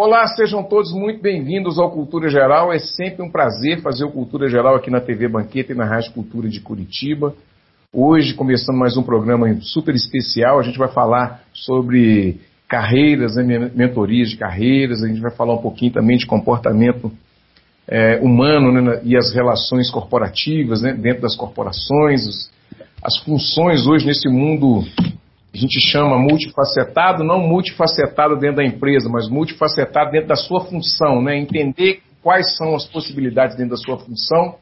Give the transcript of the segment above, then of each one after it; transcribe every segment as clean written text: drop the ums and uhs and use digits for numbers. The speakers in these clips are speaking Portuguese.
Olá, sejam todos muito bem-vindos ao Cultura Geral. É sempre um prazer fazer o Cultura Geral aqui na TV Banqueta e na Rádio Cultura de Curitiba. Hoje, começando mais um programa super especial, a gente vai falar sobre carreiras, mentorias de carreiras, a gente vai falar um pouquinho também de comportamento humano, né, e as relações corporativas, né, dentro das corporações, as funções hoje nesse mundo a gente chama multifacetado, não multifacetado dentro da empresa, mas multifacetado dentro da sua função, né? Entender quais são as possibilidades dentro da sua função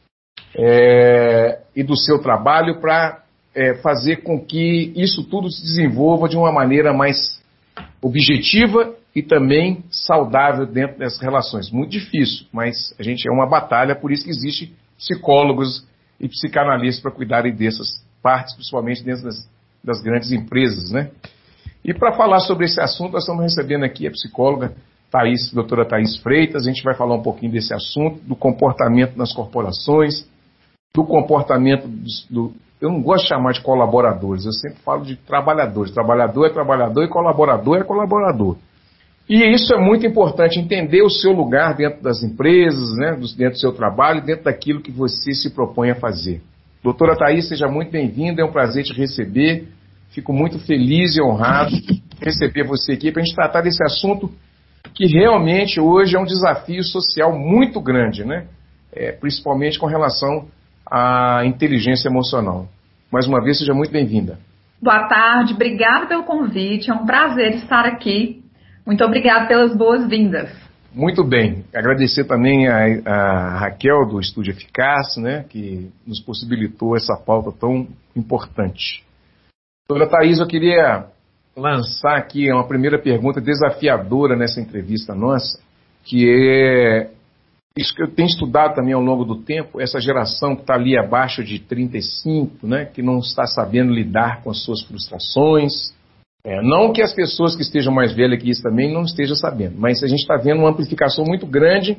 e do seu trabalho para fazer com que isso tudo se desenvolva de uma maneira mais objetiva e também saudável dentro dessas relações. Muito difícil, mas a gente é uma batalha, por isso que existe psicólogos e psicanalistas para cuidarem dessas partes, principalmente dentro das grandes empresas, né? E para falar sobre esse assunto, nós estamos recebendo aqui a psicóloga doutora Thaís Freitas. A gente vai falar um pouquinho desse assunto, do comportamento nas corporações, do comportamento eu não gosto de chamar de colaboradores, eu sempre falo de trabalhadores. Trabalhador é trabalhador e colaborador é colaborador. E isso é muito importante, entender o seu lugar dentro das empresas, né, dentro do seu trabalho, dentro daquilo que você se propõe a fazer. Doutora Thaís, seja muito bem-vinda, é um prazer te receber. Fico muito feliz e honrado de receber você aqui para a gente tratar desse assunto que realmente hoje é um desafio social muito grande, né? Principalmente com relação à inteligência emocional. Mais uma vez, seja muito bem-vinda. Boa tarde, obrigada pelo convite, é um prazer estar aqui. Muito obrigada pelas boas-vindas. Muito bem, agradecer também a Raquel do Estúdio Eficaz, né, que nos possibilitou essa pauta tão importante. Doutora Thaís, eu queria lançar aqui uma primeira pergunta desafiadora nessa entrevista nossa, que é isso que eu tenho estudado também ao longo do tempo, essa geração que está ali abaixo de 35, né, que não está sabendo lidar com as suas frustrações. Não que as pessoas que estejam mais velhas que isso também não estejam sabendo, mas a gente está vendo uma amplificação muito grande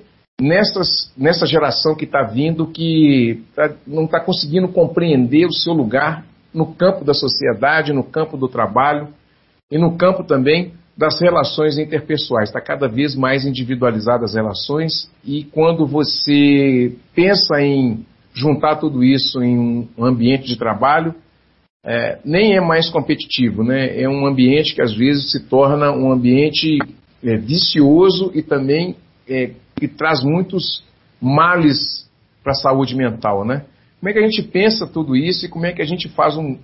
nessa geração que está vindo, que não está conseguindo compreender o seu lugar no campo da sociedade, no campo do trabalho e no campo também das relações interpessoais. Está cada vez mais individualizadas as relações, e quando você pensa em juntar tudo isso em um ambiente de trabalho, nem é mais competitivo, né? É um ambiente que às vezes se torna um ambiente vicioso e também que traz muitos males para a saúde mental, né? Como é que a gente pensa tudo isso e como é que a gente faz um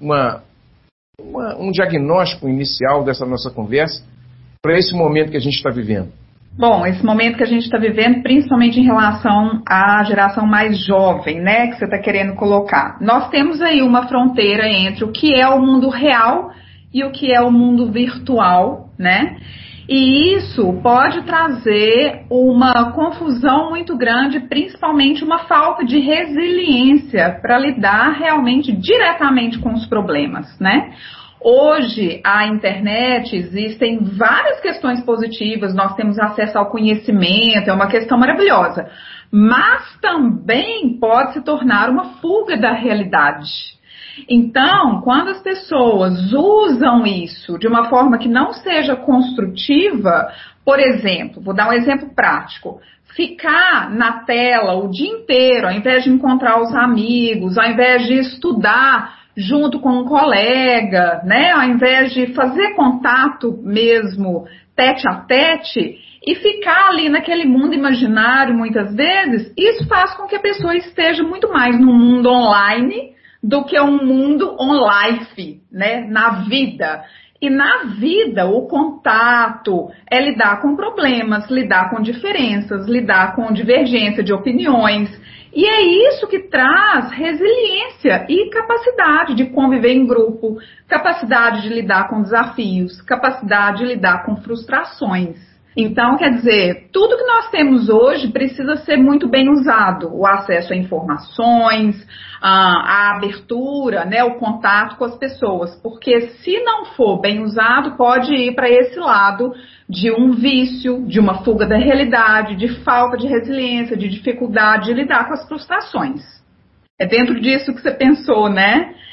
diagnóstico inicial dessa nossa conversa para esse momento que a gente está vivendo? Bom, esse momento que a gente está vivendo, principalmente em relação à geração mais jovem, né, que você está querendo colocar. Nós temos aí uma fronteira entre o que é o mundo real e o que é o mundo virtual, né? E isso pode trazer uma confusão muito grande, principalmente uma falta de resiliência para lidar realmente diretamente com os problemas, né? Hoje, a internet, existem várias questões positivas, nós temos acesso ao conhecimento, é uma questão maravilhosa, mas também pode se tornar uma fuga da realidade. Então, quando as pessoas usam isso de uma forma que não seja construtiva, por exemplo, vou dar um exemplo prático, ficar na tela o dia inteiro, ao invés de encontrar os amigos, ao invés de estudar junto com um colega, né, ao invés de fazer contato mesmo tete a tete e ficar ali naquele mundo imaginário muitas vezes, isso faz com que a pessoa esteja muito mais no mundo online do que um mundo on-life, né, na vida. E na vida, o contato é lidar com problemas, lidar com diferenças, lidar com divergência de opiniões. E é isso que traz resiliência e capacidade de conviver em grupo, capacidade de lidar com desafios, capacidade de lidar com frustrações. Então, quer dizer, tudo que nós temos hoje precisa ser muito bem usado. O acesso a informações, a abertura, né, o contato com as pessoas. Porque se não for bem usado, pode ir para esse lado de um vício, de uma fuga da realidade, de falta de resiliência, de dificuldade de lidar com as frustrações. É dentro disso que você pensou, né?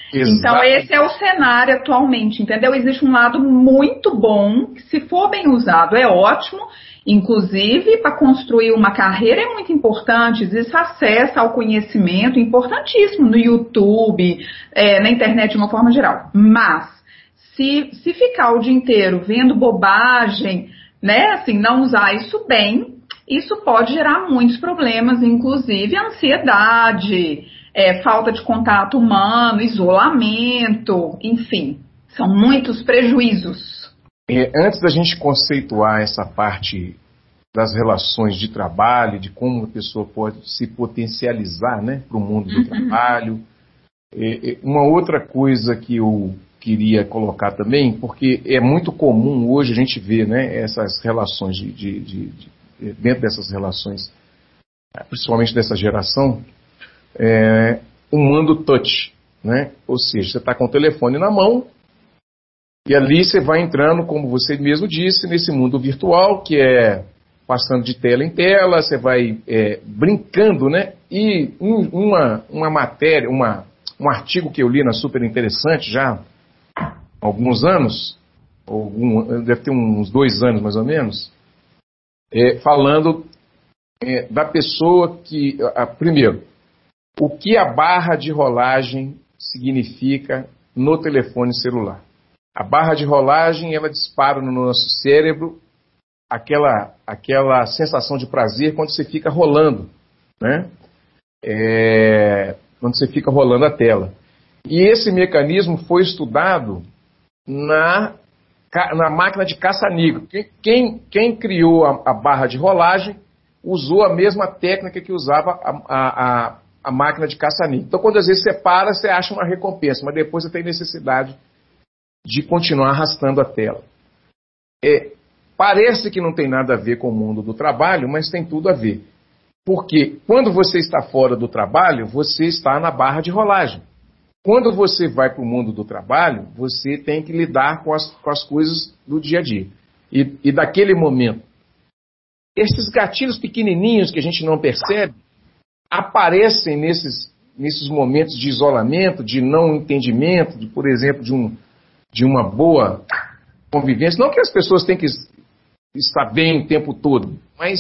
Exato. Então, esse é o cenário atualmente, entendeu? Existe um lado muito bom, que se for bem usado é ótimo, inclusive para construir uma carreira é muito importante, existe acesso ao conhecimento importantíssimo no YouTube, na internet de uma forma geral. Mas, se ficar o dia inteiro vendo bobagem, né, assim, não usar isso bem, isso pode gerar muitos problemas, inclusive ansiedade, falta de contato humano, isolamento, enfim, são muitos prejuízos. Antes da gente conceituar essa parte das relações de trabalho, de como a pessoa pode se potencializar, né, para o mundo do trabalho, uma outra coisa que eu queria colocar também, porque é muito comum hoje a gente ver, né, essas relações dentro dessas relações, principalmente dessa geração, o mundo touch, né? Ou seja, você está com o telefone na mão e ali você vai entrando, como você mesmo disse, nesse mundo virtual que é passando de tela em tela, você vai brincando, né? E uma matéria, um artigo que eu li na Super Interessante já há alguns anos, deve ter uns 2 anos mais ou menos, falando da pessoa que, primeiro, o que a barra de rolagem significa no telefone celular. A barra de rolagem, ela dispara no nosso cérebro aquela sensação de prazer quando você fica rolando, né? Quando você fica rolando a tela. E esse mecanismo foi estudado na máquina de caça-níquel. Quem criou a barra de rolagem usou a mesma técnica que usava a máquina de caça-níquel. Então, quando às vezes você para, você acha uma recompensa, mas depois você tem necessidade de continuar arrastando a tela. Parece que não tem nada a ver com o mundo do trabalho, mas tem tudo a ver. Porque quando você está fora do trabalho, você está na barra de rolagem. Quando você vai para o mundo do trabalho, você tem que lidar com as coisas do dia a dia. E daquele momento, esses gatilhos pequenininhos que a gente não percebe, aparecem nesses momentos de isolamento, de não entendimento, por exemplo, de uma boa convivência. Não que as pessoas tenham que estar bem o tempo todo, mas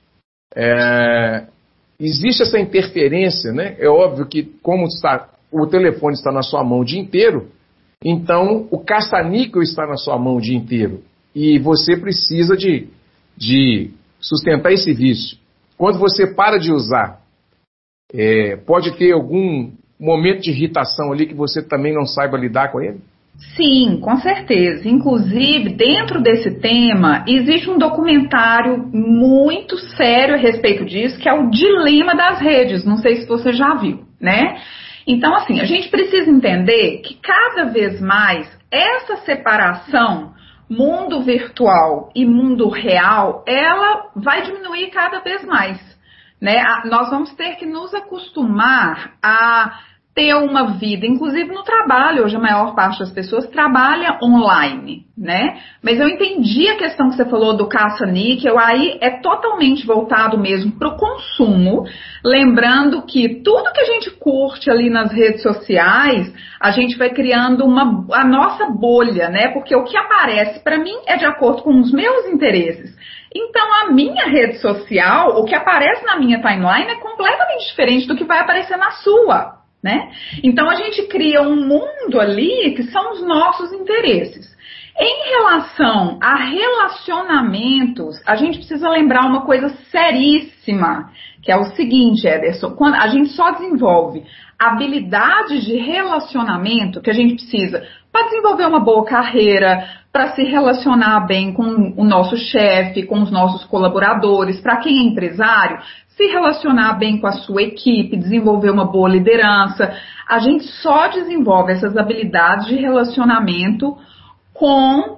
existe essa interferência, né? É óbvio que como o telefone está na sua mão o dia inteiro, então o caça-níquel está na sua mão o dia inteiro. E você precisa de sustentar esse vício. Quando você para de usar, pode ter algum momento de irritação ali que você também não saiba lidar com ele? Sim, com certeza. Inclusive, dentro desse tema, existe um documentário muito sério a respeito disso, que é o Dilema das Redes. Não sei se você já viu, né? Então, assim, a gente precisa entender que cada vez mais essa separação mundo virtual e mundo real, ela vai diminuir cada vez mais, né? Nós vamos ter que nos acostumar a ter uma vida, inclusive no trabalho. Hoje a maior parte das pessoas trabalha online, né? Mas eu entendi a questão que você falou do caça-níquel, aí é totalmente voltado mesmo para o consumo, lembrando que tudo que a gente curte ali nas redes sociais, a gente vai criando a nossa bolha, né? Porque o que aparece para mim é de acordo com os meus interesses. Então, a minha rede social, o que aparece na minha timeline é completamente diferente do que vai aparecer na sua, né? Então, a gente cria um mundo ali que são os nossos interesses. Em relação a relacionamentos, a gente precisa lembrar uma coisa seríssima, que é o seguinte, Ederson, quando a gente só desenvolve habilidades de relacionamento que a gente precisa para desenvolver uma boa carreira, para se relacionar bem com o nosso chefe, com os nossos colaboradores, para quem é empresário, se relacionar bem com a sua equipe, desenvolver uma boa liderança. A gente só desenvolve essas habilidades de relacionamento com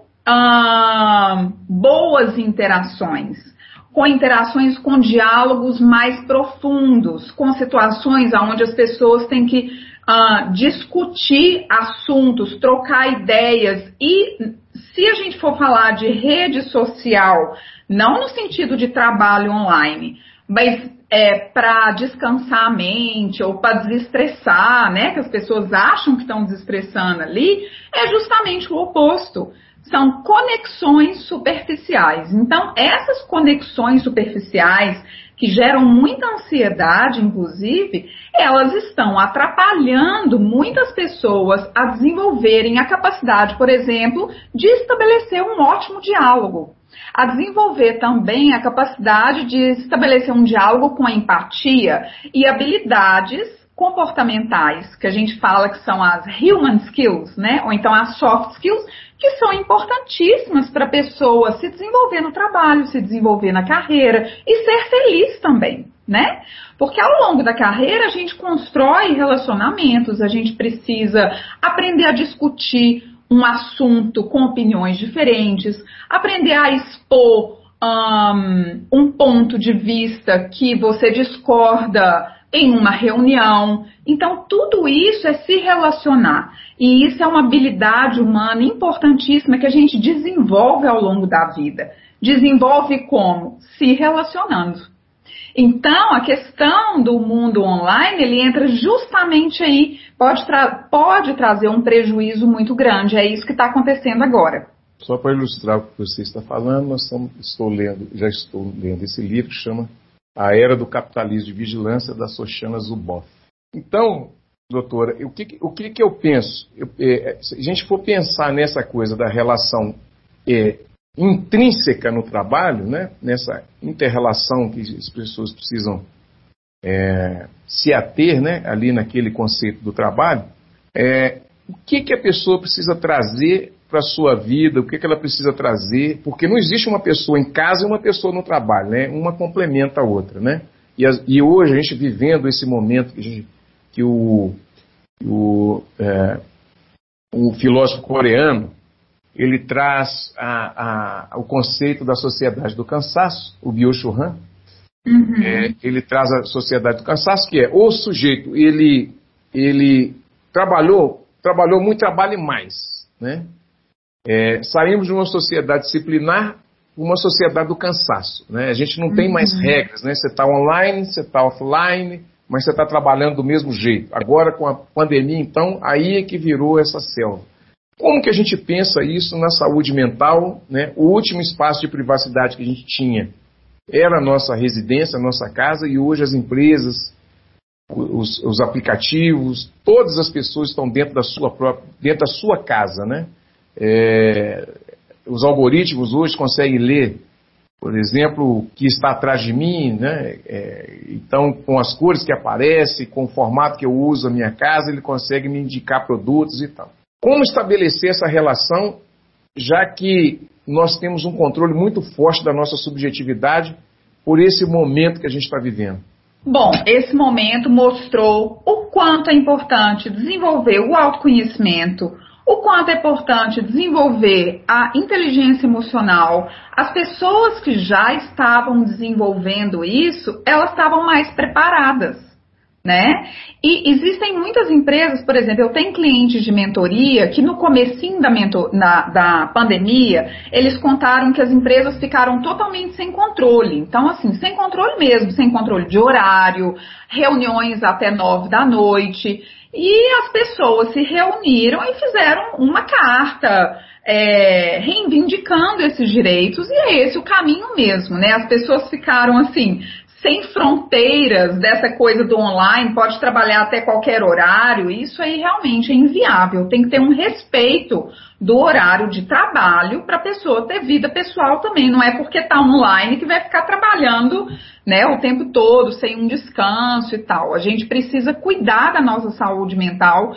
boas interações, com diálogos mais profundos, com situações onde as pessoas têm que discutir assuntos, trocar ideias. E se a gente for falar de rede social, não no sentido de trabalho online, mas para descansar a mente ou para desestressar, né? Que as pessoas acham que estão desestressando ali, é justamente o oposto. São conexões superficiais. Então, essas conexões superficiais, que geram muita ansiedade, inclusive, elas estão atrapalhando muitas pessoas a desenvolverem a capacidade, por exemplo, de estabelecer um ótimo diálogo. A desenvolver também a capacidade de estabelecer um diálogo com a empatia e habilidades comportamentais, que a gente fala que são as human skills, né? Ou então as soft skills, que são importantíssimas para a pessoa se desenvolver no trabalho, se desenvolver na carreira e ser feliz também, né? Porque ao longo da carreira a gente constrói relacionamentos, a gente precisa aprender a discutir um assunto com opiniões diferentes, aprender a expor um ponto de vista que você discorda em uma reunião. Então, tudo isso é se relacionar. E isso é uma habilidade humana importantíssima que a gente desenvolve ao longo da vida. Desenvolve como? Se relacionando. Então, a questão do mundo online, ele entra justamente aí, pode trazer um prejuízo muito grande. É isso que está acontecendo agora. Só para ilustrar o que você está falando, já estou lendo esse livro que chama A Era do Capitalismo de Vigilância, da Shoshana Zuboff. Então, doutora, o que eu penso? Se a gente for pensar nessa coisa da relação intrínseca no trabalho, né, nessa inter-relação que as pessoas precisam se ater, né, ali naquele conceito do trabalho, o que a pessoa precisa trazer para a sua vida, o que ela precisa trazer, porque não existe uma pessoa em casa e uma pessoa no trabalho, né? Uma complementa a outra, né? E hoje a gente vivendo esse momento que o filósofo coreano, ele traz o conceito da sociedade do cansaço, o Byung-Chul Han. Ele traz a sociedade do cansaço, que é o sujeito, ele trabalhou muito, trabalha mais, né? Saímos de uma sociedade disciplinar para uma sociedade do cansaço, né? A gente não tem mais regras, né? Você está online, você está offline, mas você está trabalhando do mesmo jeito. Agora, com a pandemia, então, aí é que virou essa selva. Como que a gente pensa isso na saúde mental, né? O último espaço de privacidade que a gente tinha era a nossa residência, a nossa casa, e hoje as empresas, os aplicativos, todas as pessoas estão dentro da sua casa, né? Os algoritmos hoje conseguem ler, por exemplo, o que está atrás de mim, né? Então, com as cores que aparecem, com o formato que eu uso na minha casa, ele consegue me indicar produtos e tal. Como estabelecer essa relação, já que nós temos um controle muito forte da nossa subjetividade por esse momento que a gente está vivendo? Bom, esse momento mostrou o quanto é importante desenvolver o autoconhecimento, o quanto é importante desenvolver a inteligência emocional. As pessoas que já estavam desenvolvendo isso, elas estavam mais preparadas, né? E existem muitas empresas, por exemplo, eu tenho clientes de mentoria que no comecinho da pandemia, eles contaram que as empresas ficaram totalmente sem controle. Então, assim, sem controle mesmo, sem controle de horário, reuniões até 9 da noite. E as pessoas se reuniram e fizeram uma carta reivindicando esses direitos, e é esse o caminho mesmo, né? As pessoas ficaram assim, sem fronteiras dessa coisa do online, pode trabalhar até qualquer horário, isso aí realmente é inviável. Tem que ter um respeito do horário de trabalho para a pessoa ter vida pessoal também. Não é porque está online que vai ficar trabalhando, né, o tempo todo, sem um descanso e tal. A gente precisa cuidar da nossa saúde mental.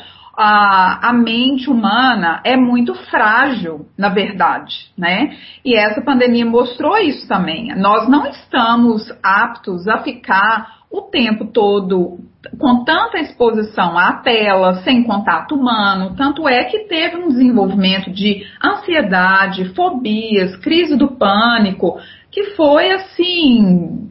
A mente humana é muito frágil, na verdade, né? E essa pandemia mostrou isso também. Nós não estamos aptos a ficar o tempo todo com tanta exposição à tela, sem contato humano. Tanto é que teve um desenvolvimento de ansiedade, fobias, crise do pânico, que foi, assim,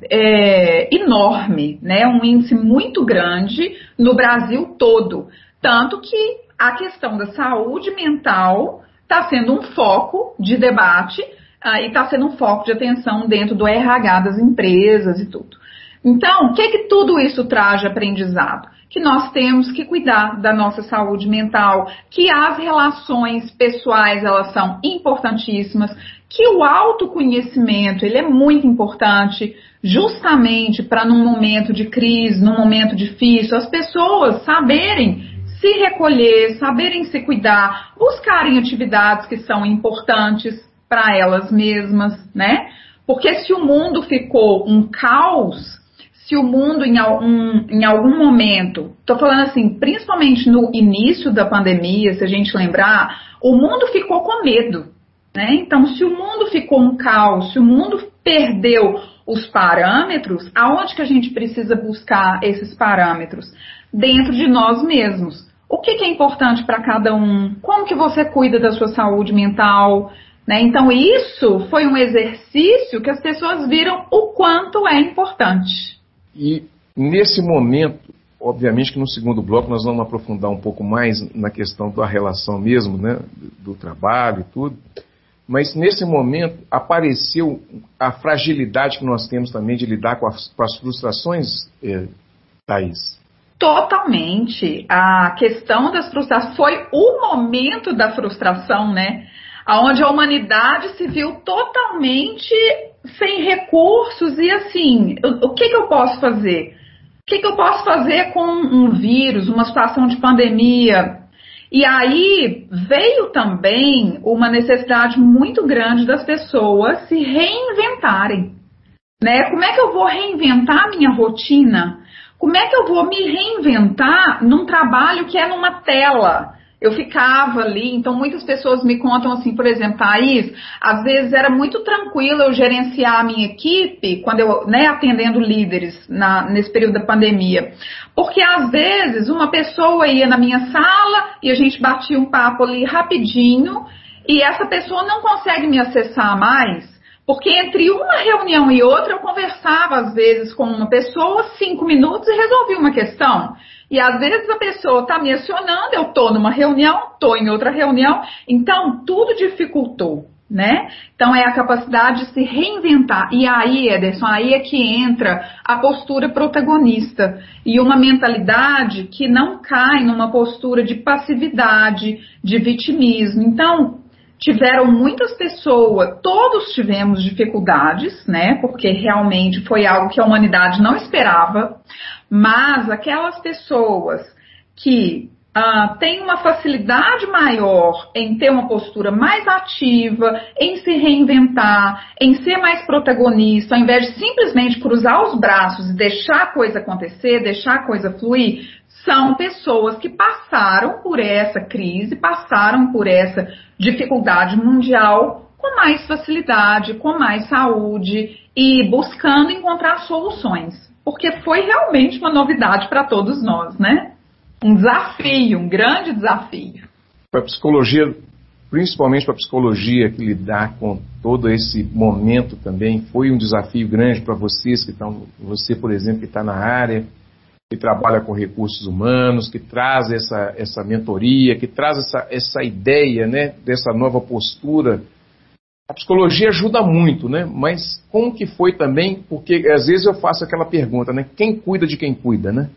enorme, né? Um índice muito grande no Brasil todo. Tanto que a questão da saúde mental está sendo um foco de debate e está sendo um foco de atenção dentro do RH das empresas e tudo. Então, o que tudo isso traz de aprendizado? Que nós temos que cuidar da nossa saúde mental, que as relações pessoais, elas são importantíssimas, que o autoconhecimento, ele é muito importante, justamente para num momento de crise, num momento difícil, as pessoas saberem se recolher, saberem se cuidar, buscarem atividades que são importantes para elas mesmas, né? Porque se o mundo ficou um caos, se o mundo em algum momento, estou falando assim, principalmente no início da pandemia, se a gente lembrar, o mundo ficou com medo, né? Então, se o mundo ficou um caos, se o mundo perdeu os parâmetros, aonde que a gente precisa buscar esses parâmetros? Dentro de nós mesmos. O que é importante para cada um? Como que você cuida da sua saúde mental? Né? Então, isso foi um exercício que as pessoas viram o quanto é importante. E nesse momento, obviamente que no segundo bloco nós vamos aprofundar um pouco mais na questão da relação mesmo, né, do trabalho e tudo, mas nesse momento apareceu a fragilidade que nós temos também de lidar com as frustrações, Thaís. Totalmente. A questão das frustrações foi o momento da frustração, né? Onde a humanidade se viu totalmente sem recursos e assim, o que eu posso fazer? O que eu posso fazer com um vírus, uma situação de pandemia? E aí veio também uma necessidade muito grande das pessoas se reinventarem, né? Como é que eu vou reinventar a minha rotina? Como é que eu vou me reinventar num trabalho que é numa tela? Eu ficava ali, então muitas pessoas me contam assim, por exemplo, Thaís, às vezes era muito tranquilo eu gerenciar a minha equipe, quando eu, né, atendendo líderes nesse período da pandemia, porque às vezes uma pessoa ia na minha sala e a gente batia um papo ali rapidinho e essa pessoa não consegue me acessar mais, porque entre uma reunião e outra eu conversava às vezes com uma pessoa 5 minutos e resolvia uma questão. E às vezes a pessoa está me acionando, eu estou numa reunião, estou em outra reunião, então tudo dificultou, né? Então é a capacidade de se reinventar. E aí, Ederson, aí é que entra a postura protagonista e uma mentalidade que não cai numa postura de passividade, de vitimismo. Então, tiveram muitas pessoas, todos tivemos dificuldades, né? Porque realmente foi algo que a humanidade não esperava. Mas aquelas pessoas que têm uma facilidade maior em ter uma postura mais ativa, em se reinventar, em ser mais protagonista, ao invés de simplesmente cruzar os braços e deixar a coisa acontecer, deixar a coisa fluir, são pessoas que passaram por essa crise, passaram por essa dificuldade mundial com mais facilidade, com mais saúde e buscando encontrar soluções. Porque foi realmente uma novidade para todos nós, né? Um desafio, um grande desafio. Para a psicologia, principalmente para a psicologia que lidar com todo esse momento também, foi um desafio grande para vocês que estão, você, por exemplo, que está na área, que trabalha com recursos humanos, que traz essa mentoria, que traz essa ideia, né, dessa nova postura. A psicologia ajuda muito, né? Mas como que foi também? Porque às vezes eu faço aquela pergunta, né? Quem cuida de quem cuida, né?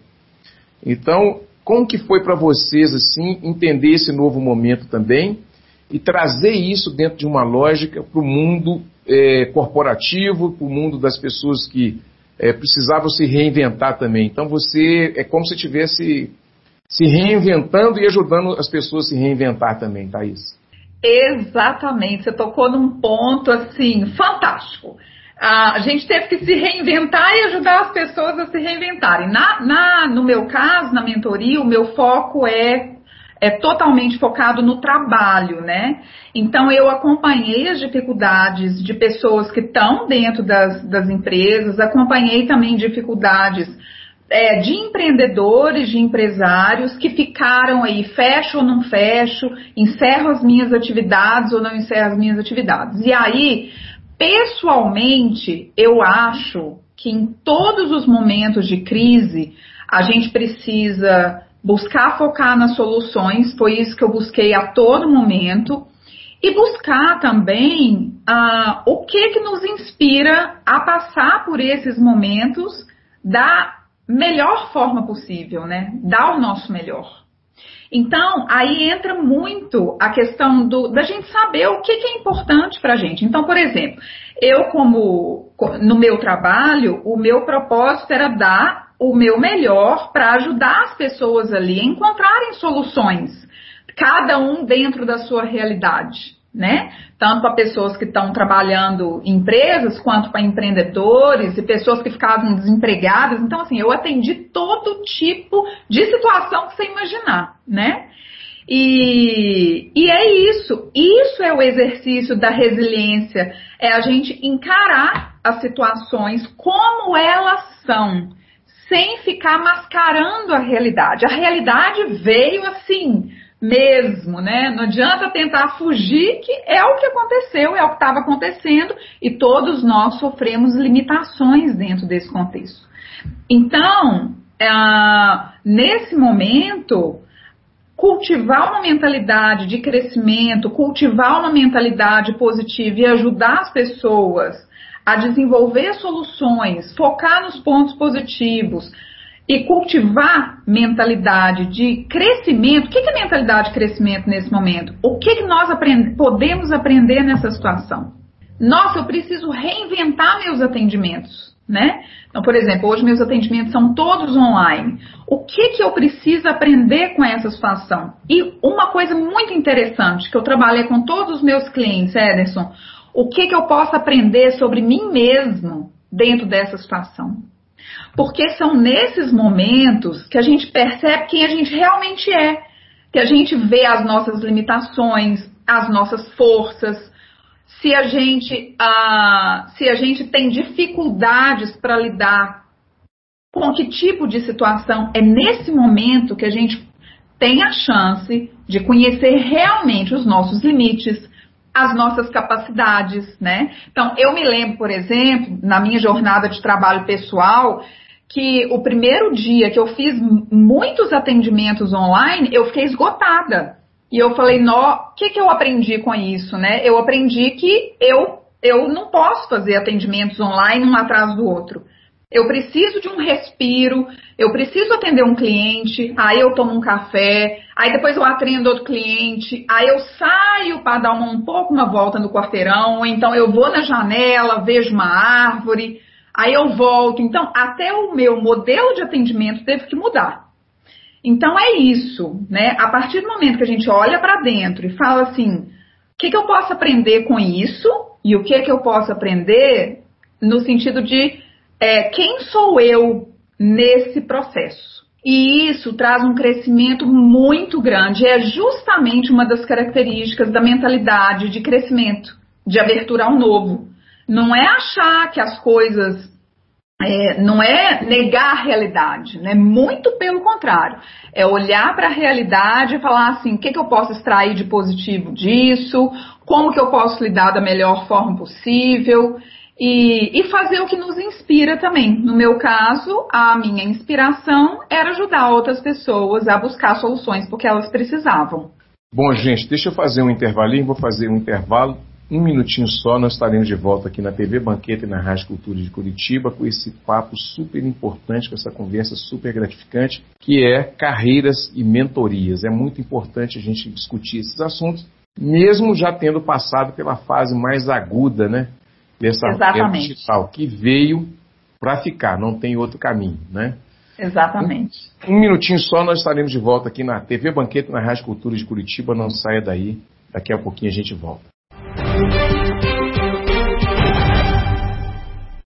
Então, como que foi para vocês, assim, entender esse novo momento também e trazer isso dentro de uma lógica para o mundo corporativo, para o mundo das pessoas que precisavam se reinventar também. Então, você é como se estivesse se reinventando e ajudando as pessoas a se reinventar também, Thaís. Exatamente, você tocou num ponto assim fantástico. A gente teve que se reinventar e ajudar as pessoas a se reinventarem. No meu caso, na mentoria, o meu foco é totalmente focado no trabalho, né? Então eu acompanhei as dificuldades de pessoas que estão dentro das empresas, acompanhei também dificuldades de empreendedores, de empresários que ficaram aí, fecho ou não fecho, encerro as minhas atividades ou não encerro as minhas atividades. E aí, pessoalmente, eu acho que em todos os momentos de crise, a gente precisa buscar focar nas soluções, foi isso que eu busquei a todo momento, e buscar também o que nos inspira a passar por esses momentos da melhor forma possível, né? Dar o nosso melhor. Então, aí entra muito a questão da gente saber o que é importante para a gente. Então, por exemplo, no meu trabalho, o meu propósito era dar o meu melhor para ajudar as pessoas ali a encontrarem soluções, cada um dentro da sua realidade, né? Tanto para pessoas que estão trabalhando em empresas, quanto para empreendedores e pessoas que ficavam desempregadas. Então, assim, eu atendi todo tipo de situação que você imaginar, né? E é isso. Isso é o exercício da resiliência. É a gente encarar as situações como elas são, sem ficar mascarando a realidade. A realidade veio assim mesmo, né? Não adianta tentar fugir, que é o que aconteceu, é o que estava acontecendo, e todos nós sofremos limitações dentro desse contexto. Então, nesse momento, cultivar uma mentalidade de crescimento, cultivar uma mentalidade positiva e ajudar as pessoas a desenvolver soluções, focar nos pontos positivos, e cultivar mentalidade de crescimento. O que é mentalidade de crescimento nesse momento? O que nós podemos aprender nessa situação? Nossa, eu preciso reinventar meus atendimentos, né? Então, por exemplo, hoje meus atendimentos são todos online. O que eu preciso aprender com essa situação? E uma coisa muito interessante, que eu trabalhei com todos os meus clientes, Ederson, o que eu posso aprender sobre mim mesmo dentro dessa situação? Porque são nesses momentos que a gente percebe quem a gente realmente é, que a gente vê as nossas limitações, as nossas forças, se a gente tem dificuldades para lidar com que tipo de situação. É nesse momento que a gente tem a chance de conhecer realmente os nossos limites, as nossas capacidades, né? Então, eu me lembro, por exemplo, na minha jornada de trabalho pessoal, que o primeiro dia que eu fiz muitos atendimentos online, eu fiquei esgotada. E eu falei, o que eu aprendi com isso, né? Eu aprendi que eu não posso fazer atendimentos online um atrás do outro. Eu preciso de um respiro, eu preciso atender um cliente, aí eu tomo um café, aí depois eu atendo outro cliente, aí eu saio para dar um pouco uma volta no quarteirão, ou então eu vou na janela, vejo uma árvore, aí eu volto. Então, até o meu modelo de atendimento teve que mudar. Então, é isso, né? A partir do momento que a gente olha para dentro e fala assim, o que eu posso aprender com isso e o que eu posso aprender no sentido de quem sou eu nesse processo? E isso traz um crescimento muito grande. É justamente uma das características da mentalidade de crescimento, de abertura ao novo. Não é achar que as coisas... não é negar a realidade, né? Muito pelo contrário. É olhar para a realidade e falar assim, o que eu posso extrair de positivo disso? Como que eu posso lidar da melhor forma possível? E fazer o que nos inspira também. No meu caso, a minha inspiração era ajudar outras pessoas a buscar soluções porque elas precisavam. Bom, gente, deixa eu fazer um intervalinho, vou fazer um intervalo, 1 minutinho só, nós estaremos de volta aqui na TV Banqueta e na Rádio Cultura de Curitiba com esse papo super importante, com essa conversa super gratificante, que é carreiras e mentorias. É muito importante a gente discutir esses assuntos, mesmo já tendo passado pela fase mais aguda, né? Dessa era digital, que veio para ficar, não tem outro caminho, né? Exatamente. 1 minutinho só, nós estaremos de volta aqui na TV Banqueta, na Rádio Cultura de Curitiba. Não saia daí, daqui a pouquinho a gente volta.